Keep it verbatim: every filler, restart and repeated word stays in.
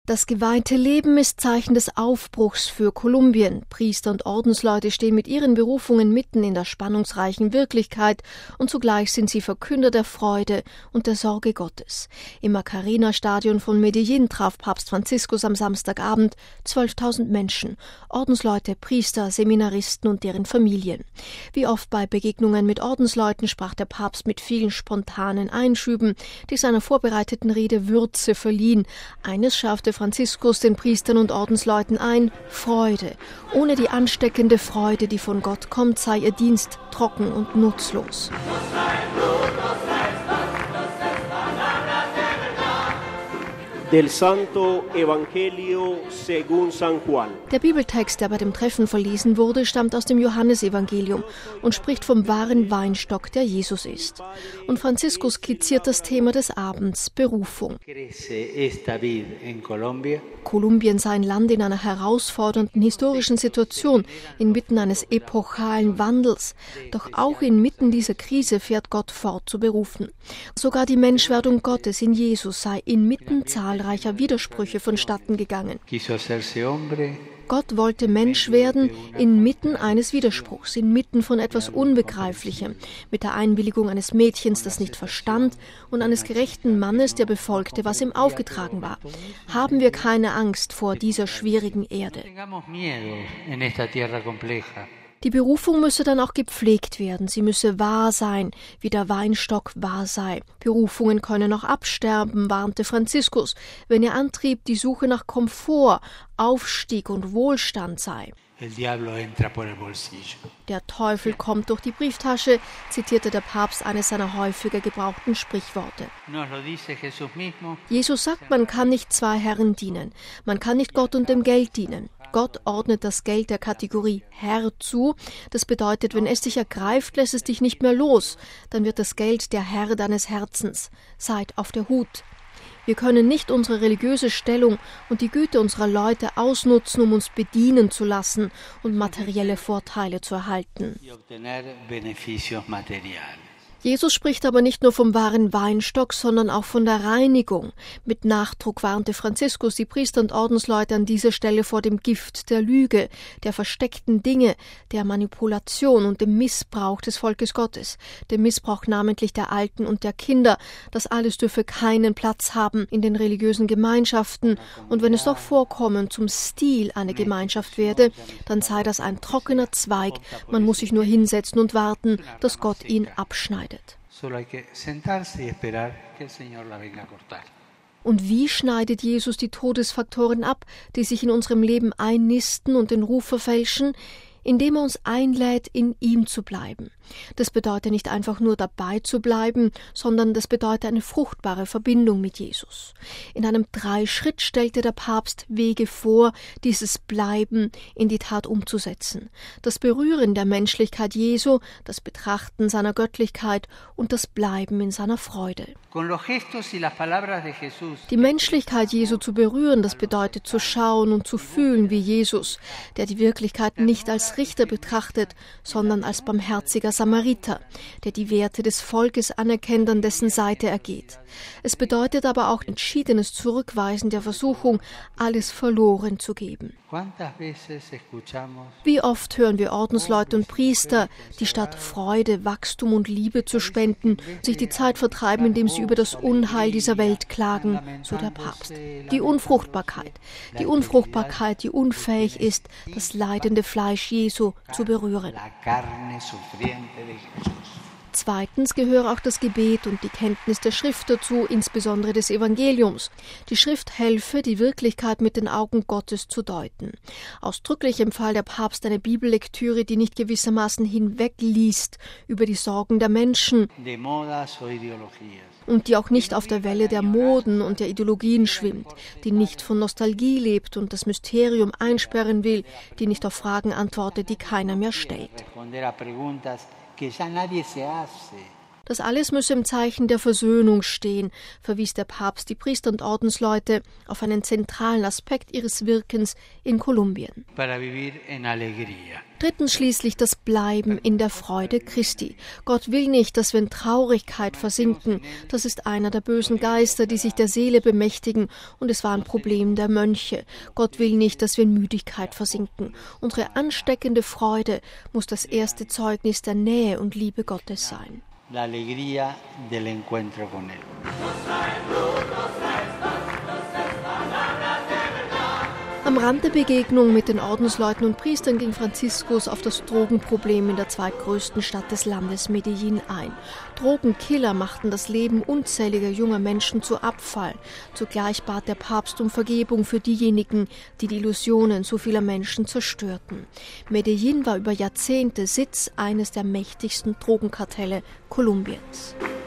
Das geweihte Leben ist Zeichen des Aufbruchs für Kolumbien. Priester und Ordensleute stehen mit ihren Berufungen mitten in der spannungsreichen Wirklichkeit und zugleich sind sie Verkünder der Freude und der Sorge Gottes. Im Macarena-Stadion von Medellin traf Papst Franziskus am Samstagabend zwölftausend Menschen, Ordensleute, Priester, Seminaristen und deren Familien. Wie oft bei Begegnungen mit Ordensleuten sprach der Papst mit vielen spontanen Einschüben, die seiner vorbereiteten Rede Würze verliehen. Eines schärfte Franziskus den Priestern und Ordensleuten ein: Freude. Ohne die ansteckende Freude, die von Gott kommt, sei ihr Dienst trocken und nutzlos. Del Santo Evangelio según San Juan. Der Bibeltext, der bei dem Treffen verlesen wurde, stammt aus dem Johannesevangelium und spricht vom wahren Weinstock, der Jesus ist. Und Franziskus skizziert das Thema des Abends: Berufung. Kolumbien sei ein Land in einer herausfordernden historischen Situation, inmitten eines epochalen Wandels. Doch auch inmitten dieser Krise fährt Gott fort zu berufen. Sogar die Menschwerdung Gottes in Jesus sei inmitten zahlreicher Widersprüche vonstatten gegangen. Gott wollte Mensch werden inmitten eines Widerspruchs, inmitten von etwas Unbegreiflichem, mit der Einwilligung eines Mädchens, das nicht verstand, und eines gerechten Mannes, der befolgte, was ihm aufgetragen war. Haben wir keine Angst vor dieser schwierigen Erde. Die Berufung müsse dann auch gepflegt werden, sie müsse wahr sein, wie der Weinstock wahr sei. Berufungen können auch absterben, warnte Franziskus, wenn ihr Antrieb die Suche nach Komfort, Aufstieg und Wohlstand sei. Der Teufel kommt durch die Brieftasche, zitierte der Papst eines seiner häufiger gebrauchten Sprichworte. Jesus sagt, man kann nicht zwei Herren dienen, man kann nicht Gott und dem Geld dienen. Gott ordnet das Geld der Kategorie Herr zu. Das bedeutet, wenn es dich ergreift, lässt es dich nicht mehr los. Dann wird das Geld der Herr deines Herzens. Seid auf der Hut. Wir können nicht unsere religiöse Stellung und die Güte unserer Leute ausnutzen, um uns bedienen zu lassen und materielle Vorteile zu erhalten. Jesus spricht aber nicht nur vom wahren Weinstock, sondern auch von der Reinigung. Mit Nachdruck warnte Franziskus die Priester und Ordensleute an dieser Stelle vor dem Gift der Lüge, der versteckten Dinge, der Manipulation und dem Missbrauch des Volkes Gottes, dem Missbrauch namentlich der Alten und der Kinder. Das alles dürfe keinen Platz haben in den religiösen Gemeinschaften, und wenn es doch vorkommen zum Stil einer Gemeinschaft werde, dann sei das ein trockener Zweig, man muss sich nur hinsetzen und warten, dass Gott ihn abschneidet. Und wie schneidet Jesus die Todesfaktoren ab, die sich in unserem Leben einnisten und den Ruf verfälschen? Indem er uns einlädt, in ihm zu bleiben. Das bedeutet nicht einfach nur dabei zu bleiben, sondern das bedeutet eine fruchtbare Verbindung mit Jesus. In einem Dreischritt stellte der Papst Wege vor, dieses Bleiben in die Tat umzusetzen. Das Berühren der Menschlichkeit Jesu, das Betrachten seiner Göttlichkeit und das Bleiben in seiner Freude. Die Menschlichkeit Jesu zu berühren, das bedeutet zu schauen und zu fühlen wie Jesus, der die Wirklichkeit nicht als Richter betrachtet, sondern als barmherziger Samariter, der die Werte des Volkes anerkennt, an dessen Seite er geht. Es bedeutet aber auch entschiedenes Zurückweisen der Versuchung, alles verloren zu geben. Wie oft hören wir Ordensleute und Priester, die statt Freude, Wachstum und Liebe zu spenden, sich die Zeit vertreiben, indem sie über das Unheil dieser Welt klagen, so der Papst. Die Unfruchtbarkeit, die Unfruchtbarkeit, die unfähig ist, das leidende Fleisch Jesu zu berühren. Zweitens gehöre auch das Gebet und die Kenntnis der Schrift dazu, insbesondere des Evangeliums. Die Schrift helfe, die Wirklichkeit mit den Augen Gottes zu deuten. Ausdrücklich empfahl der Papst eine Bibellektüre, die nicht gewissermaßen hinwegliest über die Sorgen der Menschen und die auch nicht auf der Welle der Moden und der Ideologien schwimmt, die nicht von Nostalgie lebt und das Mysterium einsperren will, die nicht auf Fragen antwortet, die keiner mehr stellt. Das alles müsse im Zeichen der Versöhnung stehen, verwies der Papst die Priester und Ordensleute auf einen zentralen Aspekt ihres Wirkens in Kolumbien. Drittens schließlich das Bleiben in der Freude Christi. Gott will nicht, dass wir in Traurigkeit versinken. Das ist einer der bösen Geister, die sich der Seele bemächtigen, und es war ein Problem der Mönche. Gott will nicht, dass wir in Müdigkeit versinken. Unsere ansteckende Freude muss das erste Zeugnis der Nähe und Liebe Gottes sein. La alegría del encuentro con él. Am Rand der Begegnung mit den Ordensleuten und Priestern ging Franziskus auf das Drogenproblem in der zweitgrößten Stadt des Landes, Medellin, ein. Drogenkiller machten das Leben unzähliger junger Menschen zu Abfall. Zugleich bat der Papst um Vergebung für diejenigen, die die Illusionen so vieler Menschen zerstörten. Medellin war über Jahrzehnte Sitz eines der mächtigsten Drogenkartelle Kolumbiens.